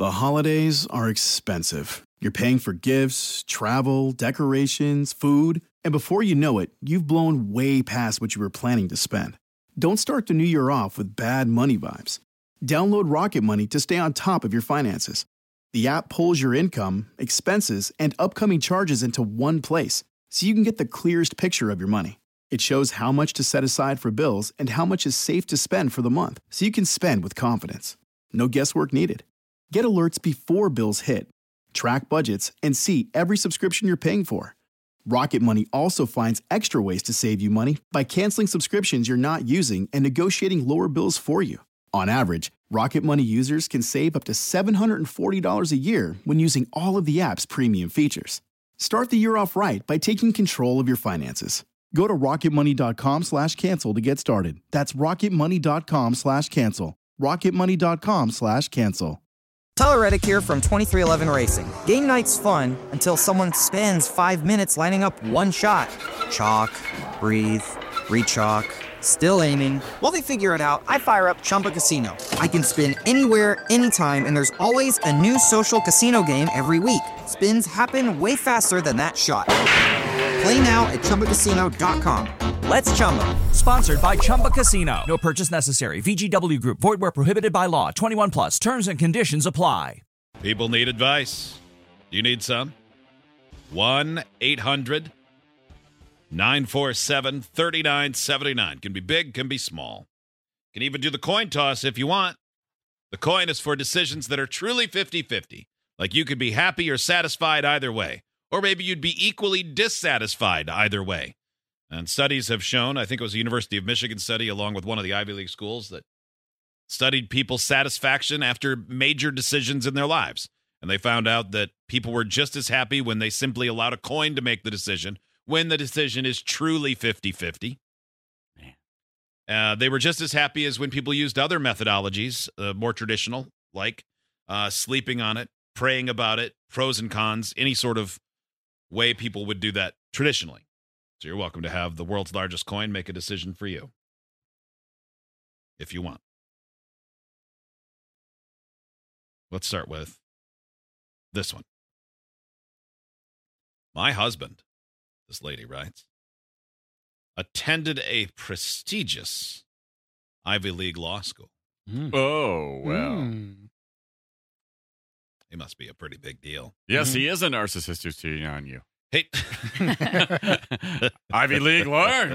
The holidays are expensive. You're paying for gifts, travel, decorations, food, and before you know it, you've blown way past what you were planning to spend. Don't start the new year off with bad money vibes. Download Rocket Money to stay on top of your finances. The app pulls your income, expenses, and upcoming charges into one place, so you can get the clearest picture of your money. It shows how much to set aside for bills and how much is safe to spend for the month, so you can spend with confidence. No guesswork needed. Get alerts before bills hit. Track budgets and see every subscription you're paying for. Rocket Money also finds extra ways to save you money by canceling subscriptions you're not using and negotiating lower bills for you. On average, Rocket Money users can save up to $740 a year when using all of the app's premium features. Start the year off right by taking control of your finances. Go to rocketmoney.com/cancel to get started. That's rocketmoney.com/cancel. rocketmoney.com/cancel. Tyler Reddick here from 23XI Racing. Game night's fun until someone spends 5 minutes lining up one shot. Chalk, breathe, re-chalk, still aiming. While they figure it out, I fire up Chumba Casino. I can spin anywhere, anytime, and there's always a new social casino game every week. Spins happen way faster than that shot. Play now at ChumbaCasino.com. Let's Chumba. Sponsored by Chumba Casino. No purchase necessary. VGW Group. Void where prohibited by law. 21 plus. Terms and conditions apply. People need advice. Do you need some? 1-800-947-3979. Can be big, can be small. Can even do the coin toss if you want. The coin is for decisions that are truly 50-50. Like you could be happy or satisfied either way. Or maybe you'd be equally dissatisfied either way. And studies have shown, I think it was a University of Michigan study along with one of the Ivy League schools that studied people's satisfaction after major decisions in their lives. And they found out that people were just as happy when they simply allowed a coin to make the decision, when the decision is truly 50-50. They were just as happy as when people used other methodologies, more traditional, like sleeping on it, praying about it, pros and cons, any sort of way people would do that traditionally. So you're welcome to have the world's largest coin make a decision for you, if you want. Let's start with this one. My husband, this lady writes, attended a prestigious Ivy League law school. Oh, well. He must be a pretty big deal. Yes, he is a narcissist who's cheating on you. Hey. Ivy League lawyer?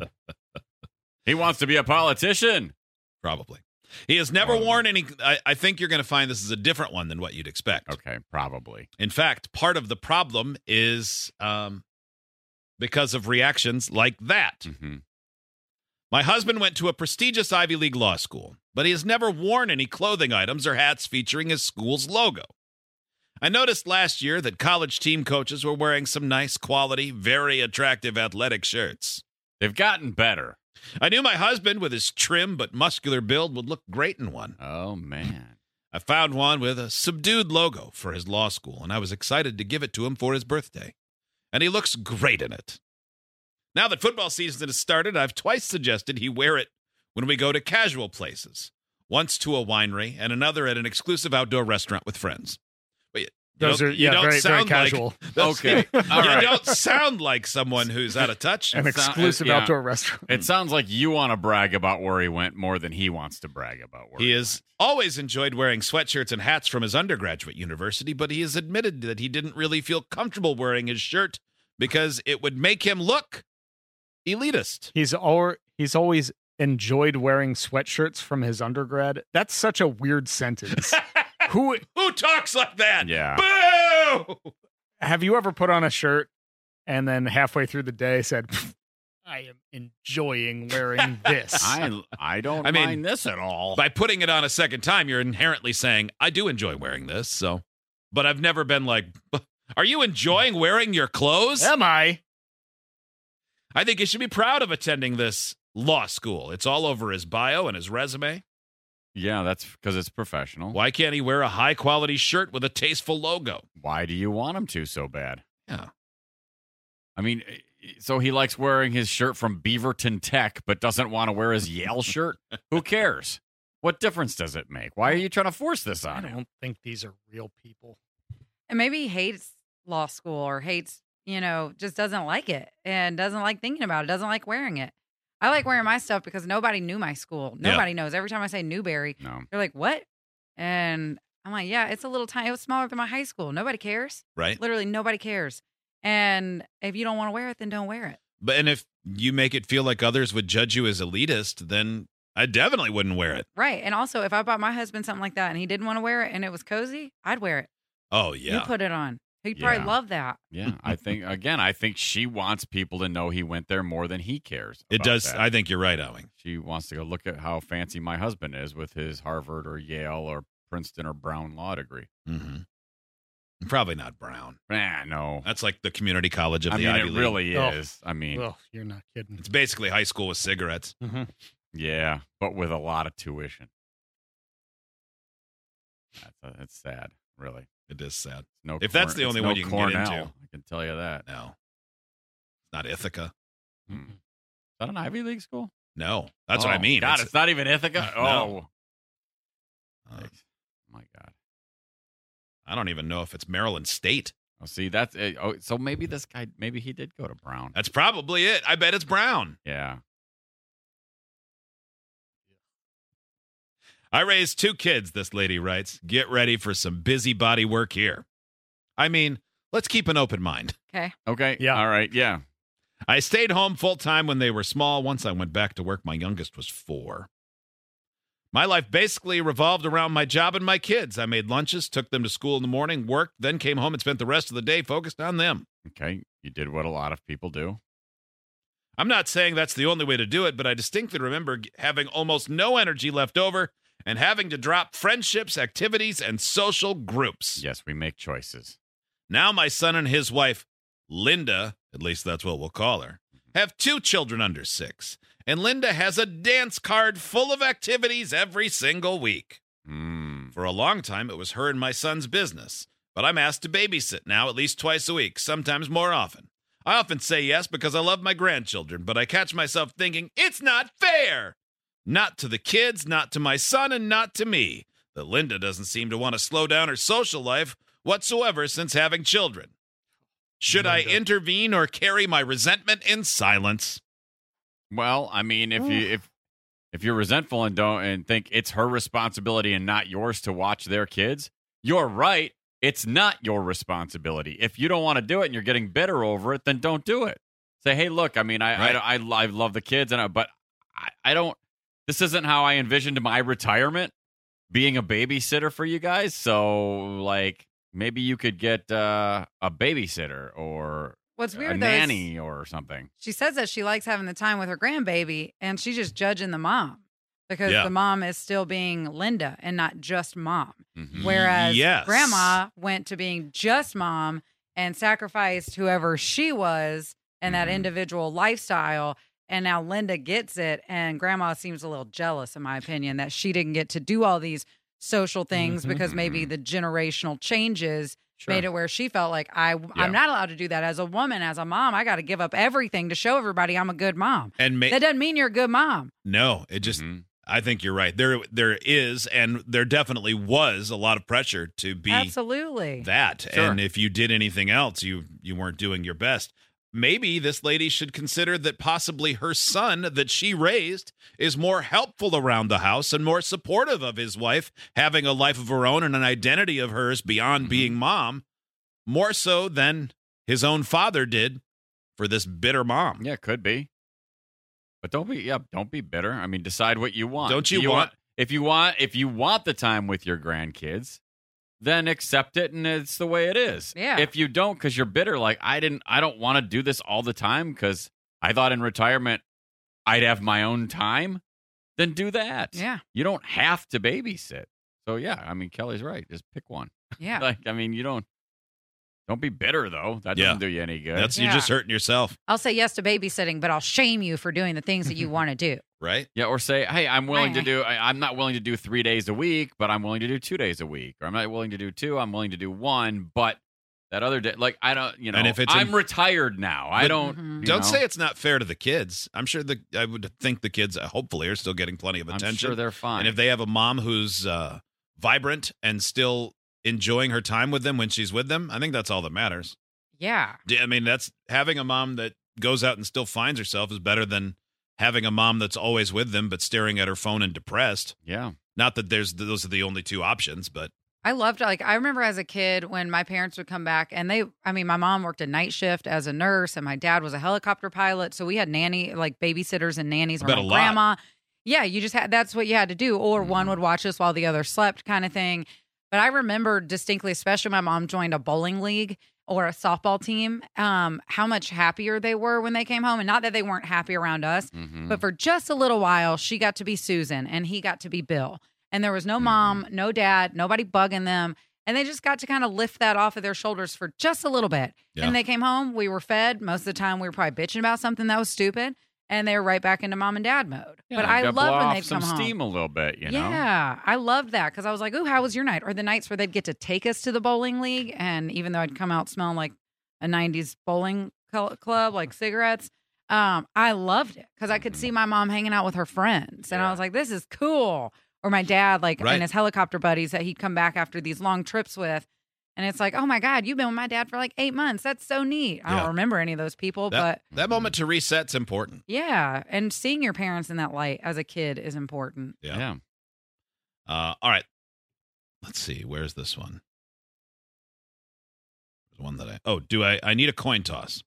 He wants to be a politician. Probably. He has never worn any. I think you're going to find this is a different one than what you'd expect. Okay, probably. In fact, part of the problem is because of reactions like that. Mm-hmm. My husband went to a prestigious Ivy League law school, but he has never worn any clothing items or hats featuring his school's logo. I noticed last year that college team coaches were wearing some nice quality, very attractive athletic shirts. They've gotten better. I knew my husband, with his trim but muscular build, would look great in one. Oh, man. I found one with a subdued logo for his law school, and I was excited to give it to him for his birthday. And he looks great in it. Now that football season has started, I've twice suggested he wear it when we go to casual places. Once to a winery and another at an exclusive outdoor restaurant with friends. Those are very casual. Okay. You don't sound like someone who's out of touch. An exclusive outdoor restaurant. It sounds like you want to brag about where he went more than he wants to brag about where he has always enjoyed wearing sweatshirts and hats from his undergraduate university, but he has admitted that he didn't really feel comfortable wearing his shirt because it would make him look elitist. He's always enjoyed wearing sweatshirts from his undergrad. That's such a weird sentence. Who talks like that? Yeah. Boo! Have you ever put on a shirt and then halfway through the day said, I am enjoying wearing this? I don't mind this at all. By putting it on a second time, you're inherently saying, I do enjoy wearing this. So, but I've never been like, are you enjoying wearing your clothes? Am I? I think he should be proud of attending this law school. It's all over his bio and his resume. Yeah, that's because it's professional. Why can't he wear a high-quality shirt with a tasteful logo? Why do you want him to so bad? Yeah. I mean, so he likes wearing his shirt from Beaverton Tech, but doesn't want to wear his Yale shirt? Who cares? What difference does it make? Why are you trying to force this I on him? don't think these are real people. And maybe he hates law school or hates, just doesn't like it and doesn't like thinking about it, doesn't like wearing it. I like wearing my stuff because nobody knew my school. Nobody knows. Every time I say Newberry, No. they're like, what? And I'm like, yeah, it's a little tiny. It was smaller than my high school. Nobody cares. Right. Literally nobody cares. And if you don't want to wear it, then don't wear it. And if you make it feel like others would judge you as elitist, then I definitely wouldn't wear it. Right. And also, if I bought my husband something like that and he didn't want to wear it and it was cozy, I'd wear it. Oh, yeah. You put it on. He'd Yeah. probably love that. Yeah, I think she wants people to know he went there more than he cares. It about does. that. I think you're right, Owing. She wants to go look at how fancy my husband is with his Harvard or Yale or Princeton or Brown law degree. Mm-hmm. Probably not Brown. No. That's like the community college of I the mean, Ivy it League. really Oh. is. I mean, Well, you're not kidding. It's basically high school with cigarettes. Mm-hmm. yeah, but with a lot of tuition. It's sad, really. It is sad. No, If that's the it's only no one you can get Cornell, into. I can tell you that. No. It's not Ithaca. Is that an Ivy League school? No. That's what I Oh, mean. God, it's not even Ithaca. No. Oh, my God. I don't even know if it's Maryland State. Oh, see, that's it. Oh, so maybe this guy, maybe he did go to Brown. That's probably it. I bet it's Brown. Yeah. I raised 2 kids, this lady writes. Get ready for some busybody work here. I mean, let's keep an open mind. Okay. Okay. Yeah. All right. Yeah. I stayed home full-time when they were small. Once I went back to work, my youngest was 4. My life basically revolved around my job and my kids. I made lunches, took them to school in the morning, worked, then came home and spent the rest of the day focused on them. Okay. You did what a lot of people do. I'm not saying that's the only way to do it, but I distinctly remember having almost no energy left over and having to drop friendships, activities, and social groups. Yes, we make choices. Now my son and his wife, Linda, at least that's what we'll call her, have 2 children under 6. And Linda has a dance card full of activities every single week. For a long time, it was her and my son's business. But I'm asked to babysit now at least twice a week, sometimes more often. I often say yes because I love my grandchildren, but I catch myself thinking, it's not fair! Not to the kids, not to my son, and not to me. That Linda doesn't seem to want to slow down her social life whatsoever since having children. Should I intervene or carry my resentment in silence? Well, I mean, if you're resentful and think it's her responsibility and not yours to watch their kids, you're right. It's not your responsibility. If you don't want to do it and you're getting bitter over it, then don't do it. Say, hey, look, I mean, I love the kids, but I don't. This isn't how I envisioned my retirement, being a babysitter for you guys. So, like, maybe you could get a babysitter or What's a weird, though, is nanny or something. she says that she likes having the time with her grandbaby, and she's just judging the mom because Yeah. the mom is still being Linda and not just mom. Mhm. Whereas Yes. grandma went to being just mom and sacrificed whoever she was and that Mhm. individual lifestyle. And now Linda gets it. And grandma seems a little jealous, in my opinion, that she didn't get to do all these social things because maybe the generational changes made it where she felt like I'm not allowed to do that as a woman, as a mom. I got to give up everything to show everybody I'm a good mom. And That doesn't mean you're a good mom. no, it just. Mhm. I think you're right. There is, and there definitely was a lot of pressure to be Absolutely. that. Sure. And if you did anything else, you weren't doing your best. Maybe this lady should consider that possibly her son that she raised is more helpful around the house and more supportive of his wife having a life of her own and an identity of hers beyond being mom, more so than his own father did for this bitter mom. Yeah, could be. But don't be bitter. I mean, decide what you want. Don't you Do want- if you want the time with your grandkids, then accept it and it's the way it is. Yeah. If you don't cuz you're bitter like I don't want to do this all the time cuz I thought in retirement I'd have my own time, then do that. Yeah. You don't have to babysit. So yeah, I mean Kelly's right. Just pick one. Yeah. Like I mean, don't be bitter though. That Yeah. doesn't do you any good. That's you're Yeah. just hurting yourself, I'll say yes to babysitting, but I'll shame you for doing the things that you want to do. right? Yeah, or say, hey, I'm willing to Right. do. I'm not willing to do 3 days a week, but I'm willing to do 2 days a week. Or I'm not willing to do 2. I'm willing to do 1, but That other day, like, I don't, And if it's I'm retired now. I don't. Don't say it's not fair to the kids. I'm sure I would think the kids, hopefully, are still getting plenty of attention. I'm sure they're fine. And if they have a mom who's vibrant and still enjoying her time with them when she's with them, I think that's all that matters. Yeah. I mean, that's having a mom that goes out and still finds herself is better than having a mom that's always with them but staring at her phone and depressed. Yeah. Not that those are the only two options, but I loved, like, I remember as a kid when my parents would come back and my mom worked a night shift as a nurse and my dad was a helicopter pilot. So we had babysitters and nannies. I bet or my a lot. grandma. Yeah, that's what you had to do. Or one would watch us while the other slept kind of thing. But I remember distinctly, especially my mom joined a bowling league or a softball team, how much happier they were when they came home. And not that they weren't happy around us, but for just a little while, she got to be Susan and he got to be Bill. And there was no mom, no dad, nobody bugging them. And they just got to kind of lift that off of their shoulders for just a little bit. Yeah. And they came home, we were fed. Most of the time, we were probably bitching about something that was stupid. And they were right back into mom and dad mode. Yeah, but I gotta loved blow when off they'd some come home. steam a little bit, you know? Yeah, I loved that because I was like, ooh, how was your night? Or the nights where they'd get to take us to the bowling league. And even though I'd come out smelling like a 90s bowling club, like cigarettes, I loved it because I could see my mom hanging out with her friends. And I was like, this is cool. Or my dad, Right. and his helicopter buddies that he'd come back after these long trips with. And it's like, oh my God, you've been with my dad for like 8 months. That's so neat. I Yeah. don't remember any of those people, but that moment to reset's important. yeah. And seeing your parents in that light as a kid is important. Yeah. All right. Let's see. Where's this one? There's one that I need a coin toss.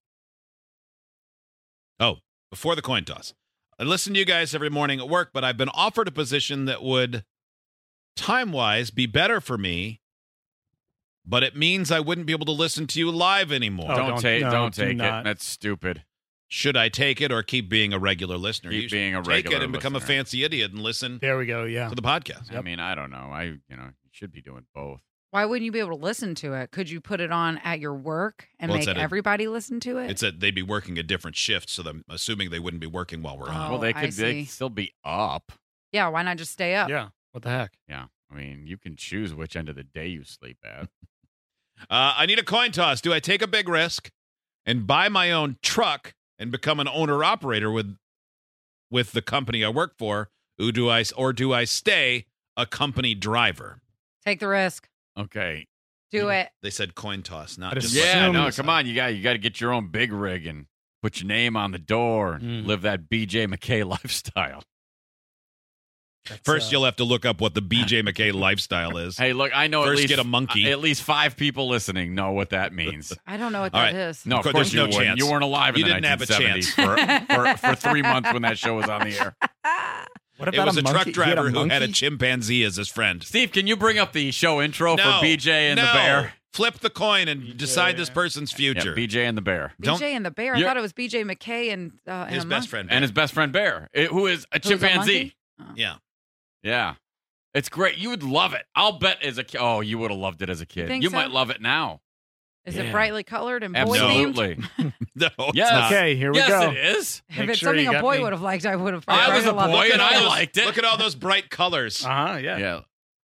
Oh, before the coin toss. I listen to you guys every morning at work, but I've been offered a position that would, time-wise, be better for me, but it means I wouldn't be able to listen to you live anymore. Oh, Don't take do it. not. That's stupid. Should I take it or keep being a regular listener? Keep You should being a take regular it and become a listener. fancy idiot and listen There we go. Yeah. to the podcast. I mean, I don't know. You should be doing both. Why wouldn't you be able to listen to it? Could you put it on at your work and Well, it's make at a- everybody listen to it? It's that they'd be working a different shift, so I'm assuming they wouldn't be working while we're on. Oh, Well, they I could see. still be up. Yeah, why not just stay up? Yeah. What the heck? Yeah. I mean, you can choose which end of the day you sleep at. I need a coin toss. Do I take a big risk and buy my own truck and become an owner-operator with the company I work for, or do I stay a company driver? Take the risk. Okay. Do it. They said coin toss, not I just just Yeah, assume no, it's come on. You got to get your own big rig and put your name on the door and live that BJ McKay lifestyle. First, you'll have to look up what the BJ McKay lifestyle is. Hey, look, I know First, at least get a monkey. At least 5 people listening know what that means. I don't know what All that right. is. No, of There's course you no wouldn't. chance. You weren't alive in You the didn't have a 1970s for 3 months when that show was on the air. What It about was a monkey? truck He had driver who had a monkey? chimpanzee as his friend. Steve, can you bring up the show intro No, for BJ and no. the Bear? Flip the coin and decide this person's Yeah, future. BJ and the Bear. Don't- BJ and the Bear. I You're- thought it was BJ McKay and His a best monkey. friend. And his best friend Bear, who is a Who's a chimpanzee. monkey? Yeah. Yeah. It's great. You would love it. I'll bet as a kid. Oh, you would have loved it as a kid. think You so? might love it now. Is Yeah. it brightly colored and boy themed? Absolutely. No, it's Yes. not. Okay, here we yes, go. it is. If Make it's sure something you a got boy me. would have liked, I would have. I was a loved boy it. and all I those- liked it. Look at all those bright colors. Yeah. Yeah.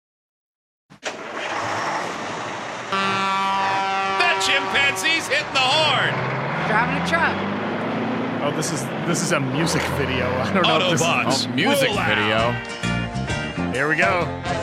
That chimpanzee's hitting the horn. Driving a truck. Oh, this is a music video. I don't know. If this is, Autobots. Oh, music Roll out. video. here we go.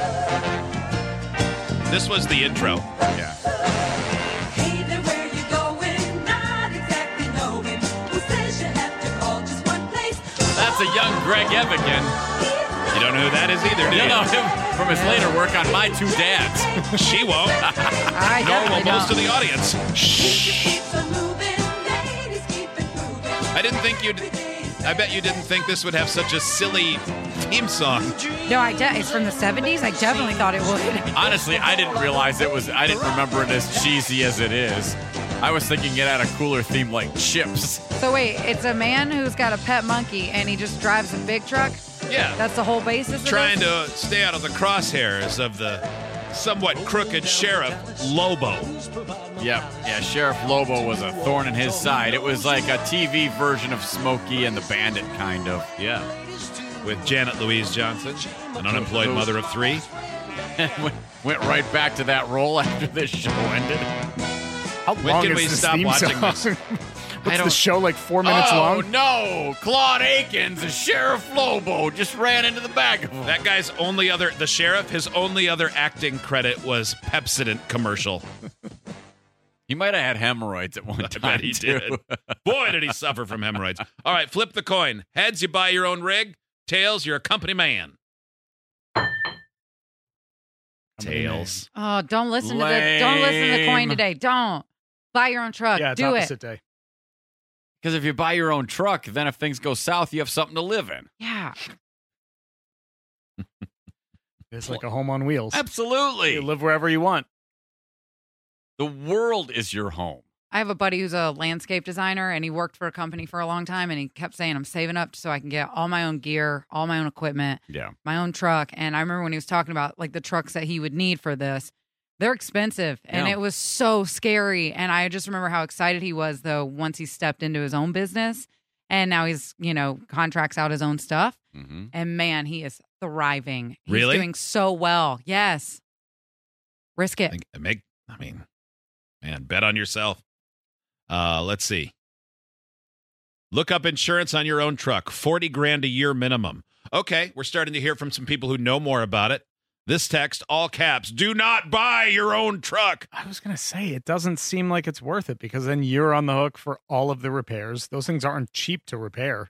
This was the intro. Yeah. Hey there, where you going? Not exactly knowing. Who says you have to call just one place? That's a young Greg Evigan. You don't know who that is either, do You you? know him from his later work on My Two Dads. She won't. I Nor will definitely most of don't. the audience. Keep on moving, ladies, keep it moving. I didn't think you'd. I bet you didn't think this would have such a silly theme song. No, it's from the 70s. I definitely thought it would. Honestly, I didn't realize it was. I didn't remember it as cheesy as it is. I was thinking it had a cooler theme like Chips. So wait, it's a man who's got a pet monkey and he just drives a big truck? Yeah. That's the whole basis of Trying this? to stay out of the crosshairs of the somewhat crooked sheriff, Lobo. Yep. Yeah, Sheriff Lobo was a thorn in his side. It was like a TV version of Smokey and the Bandit, kind of. Yeah. With Janet Louise Johnson, an unemployed mother of 3. Went right back to that role after this show ended. How When long can is we this stop theme watching song? this? What's the show, like 4 minutes long? Oh, no. Claude Akins, the Sheriff Lobo, just ran into the back of him. That guy's the sheriff, his only other acting credit was Pepsodent commercial. He might have had hemorrhoids at one time. I bet he too. did. Boy, did he suffer from hemorrhoids. All right, flip the coin. Heads, you buy your own rig. Tails, you're a company man. Tails. Oh, don't listen to the coin today. Don't. Buy your own truck. Yeah, it's Do opposite it. day. Because if you buy your own truck, then if things go south, you have something to live in. Yeah. It's like a home on wheels. Absolutely. You live wherever you want. The world is your home. I have a buddy who's a landscape designer, and he worked for a company for a long time, and he kept saying, I'm saving up so I can get all my own gear, all my own equipment, Yeah. my own truck. And I remember when he was talking about like the trucks that he would need for this, they're expensive. And Yeah. it was so scary. And I just remember how excited he was, though, once he stepped into his own business. And now he's, contracts out his own stuff. Mm-hmm. And man, he is thriving. He's Really? doing so well. Yes. Risk it. Man, bet on yourself. Let's see. Look up insurance on your own truck. $40,000 a year minimum. Okay, we're starting to hear from some people who know more about it. This text, all caps, do not buy your own truck. I was going to say, it doesn't seem like it's worth it because then you're on the hook for all of the repairs. Those things aren't cheap to repair.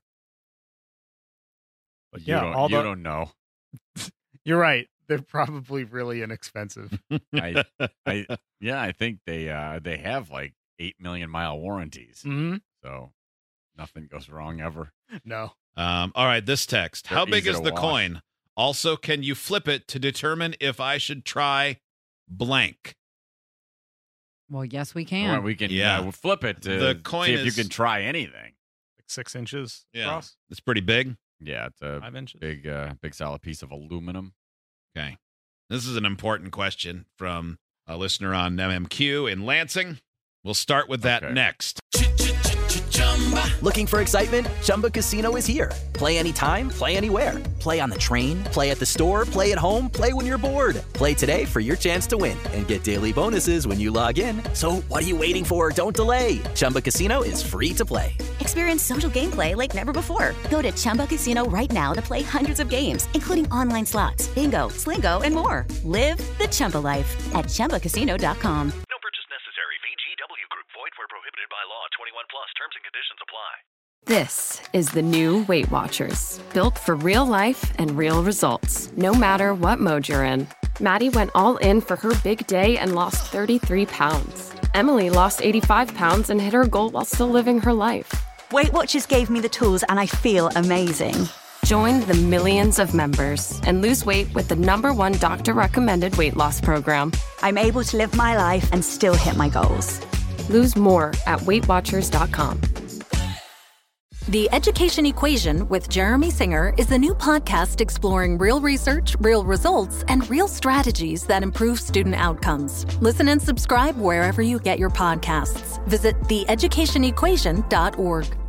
But You don't know. You're right. They're probably really inexpensive. I think they have like 8 million mile warranties. Mm-hmm. So nothing goes wrong ever. No. All right, this text. They're How big easy is to the wash. coin? Also, can you flip it to determine if I should try blank? Well, yes, we Or can. we can Yeah. flip it to The coin see if you is- can try anything. Like 6 inches Yeah. across. It's pretty big. Yeah, it's a 5 inches. big solid piece of aluminum. Okay. This is an important question from a listener on MMQ in Lansing. We'll start with that Okay. next. Looking for excitement? Chumba Casino is here. Play anytime, play anywhere. Play on the train, play at the store, play at home, play when you're bored. Play today for your chance to win and get daily bonuses when you log in. So what are you waiting for? Don't delay. Chumba Casino is free to play. Experience social gameplay like never before. Go to Chumba Casino right now to play hundreds of games, including online slots, bingo, Slingo, and more. Live the Chumba life at ChumbaCasino.com. No purchase necessary. VGW Group. Void where prohibited by law. 21 plus. Terms and conditions apply. This is the new Weight Watchers, built for real life and real results, no matter what mode you're in. Maddie went all in for her big day and lost 33 pounds. Emily lost 85 pounds and hit her goal while still living her life. Weight Watchers gave me the tools and I feel amazing. Join the millions of members and lose weight with the #1 doctor-recommended weight loss program. I'm able to live my life and still hit my goals. Lose more at WeightWatchers.com. The Education Equation with Jeremy Singer is the new podcast exploring real research, real results, and real strategies that improve student outcomes. Listen and subscribe wherever you get your podcasts. Visit theeducationequation.org.